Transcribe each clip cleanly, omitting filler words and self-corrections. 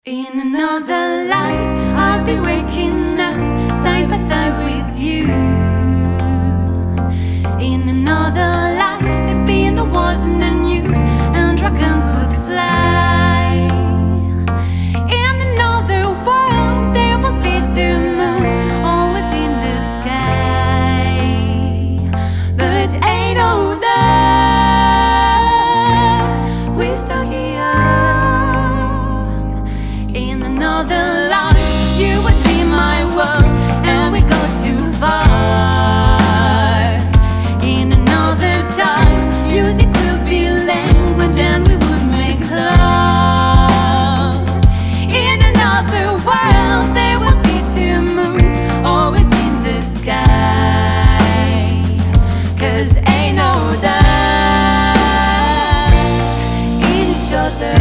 In another life, I'll be waking up side by side with you. In another life, there's been the wars and the news, and dragons would fly. In another world, there will be two moons, always in the sky. But ain't no there, we're stuck here. In another life, you would be my world, and we go too far. In another time, music will be language, and we would make love. In another world, there will be two moons, always in the sky. 'Cause ain't no doubt in each other.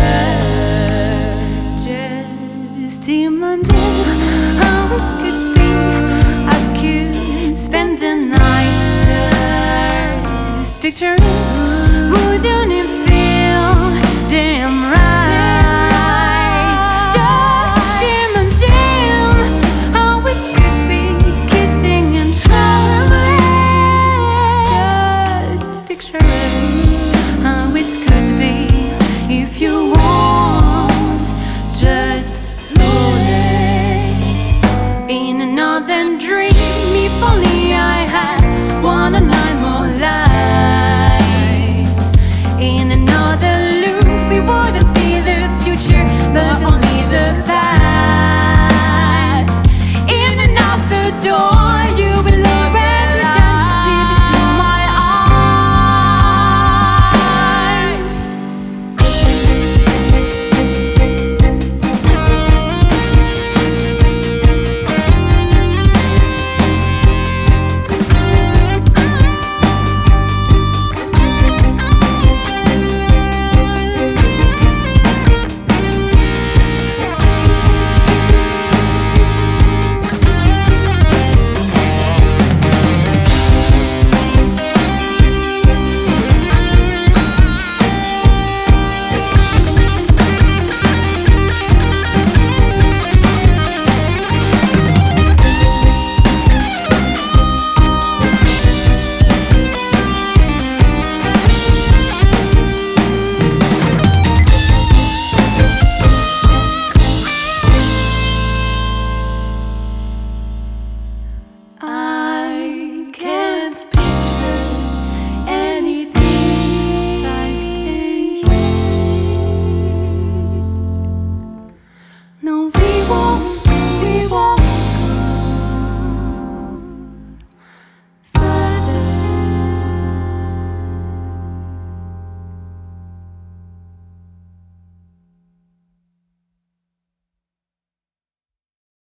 Imagine how it could be. I could spend the night there. This picture is, wouldn't it feel damn right? Just imagine how it could be, kissing and trying. Just picture it, how it could be. If you want, just in another dream.